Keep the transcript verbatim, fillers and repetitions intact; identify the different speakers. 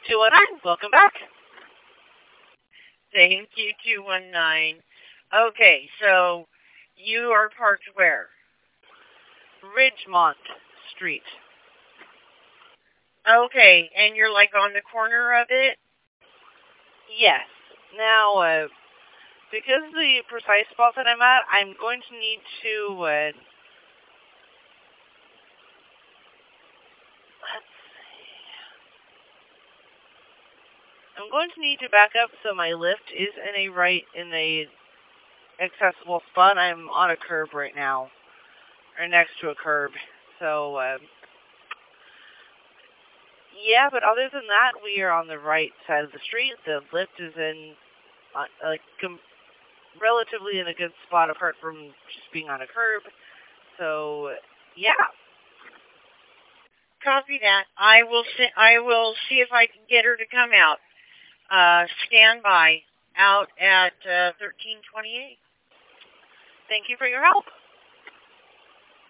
Speaker 1: two one nine, welcome back.
Speaker 2: Thank you, two one nine. Okay, so you are parked where?
Speaker 1: Ridgemont Street.
Speaker 2: Okay, and you're like on the corner of it?
Speaker 1: Yes. Now, uh, because of the precise spot that I'm at, I'm going to need to, uh, let's see. I'm going to need to back up so my lift is in a right, in a accessible spot. I'm on a curb right now, or next to a curb. So, uh, yeah, but other than that, we are on the right side of the street. The lift is in, uh, like, com- relatively in a good spot apart from just being on a curb. So, yeah.
Speaker 2: Copy that. I will see, I will see if I can get her to come out. Uh, stand by out at uh, thirteen twenty-eight.
Speaker 1: Thank you for your help.